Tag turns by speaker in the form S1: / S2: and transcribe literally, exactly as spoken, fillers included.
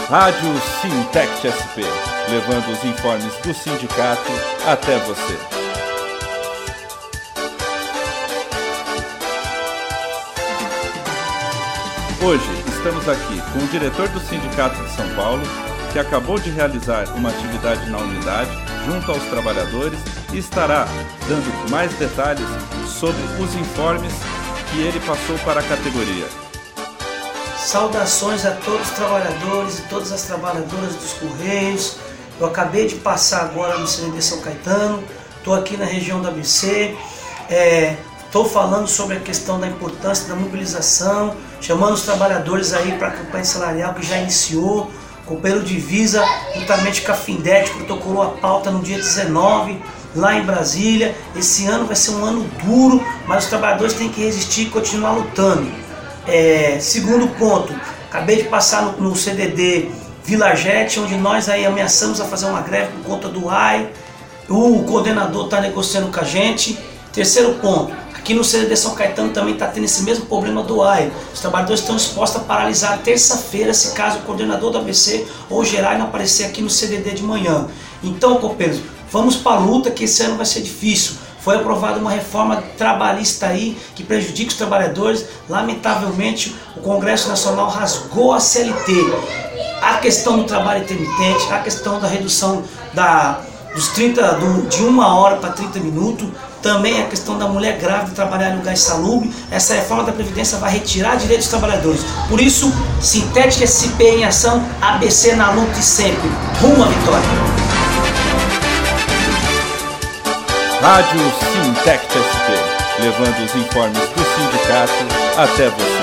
S1: Rádio Sintect S P, levando os informes do sindicato até você. Hoje estamos aqui com o diretor do Sindicato de São Paulo, que acabou de realizar uma atividade na unidade junto aos trabalhadores e estará dando mais detalhes sobre os informes que ele passou para a categoria.
S2: Saudações a todos os trabalhadores e todas as trabalhadoras dos Correios. Eu acabei de passar agora no C D D São Caetano, estou aqui na região da A B C, estou é, falando sobre a questão da importância da mobilização, chamando os trabalhadores aí para a campanha salarial que já iniciou. O companheiro Divisa, juntamente com a Findete, protocolou a pauta no dia dezenove, lá em Brasília. Esse ano vai ser um ano duro, mas os trabalhadores têm que resistir e continuar lutando. É, segundo ponto, acabei de passar no, no C D D Vila Jet, onde nós aí ameaçamos a fazer uma greve por conta do A I. O coordenador está negociando com a gente. Terceiro ponto, aqui no C D D São Caetano também está tendo esse mesmo problema do A I. Os trabalhadores estão dispostos a paralisar terça-feira, se caso o coordenador da A B C ou geral não aparecer aqui no C D D de manhã. Então, companheiros, vamos para a luta, que esse ano vai ser difícil. Foi aprovada uma reforma trabalhista aí que prejudica os trabalhadores. Lamentavelmente, o Congresso Nacional rasgou a C L T. A questão do trabalho intermitente, a questão da redução da, dos trinta, do, de uma hora para trinta minutos, também a questão da mulher grávida trabalhar em lugar insalubre. Essa reforma da Previdência vai retirar direitos dos trabalhadores. Por isso, Sintec S P em ação, A B C na luta e sempre. Rumo à vitória.
S1: Rádio Sintect S P, levando os informes do sindicato até você.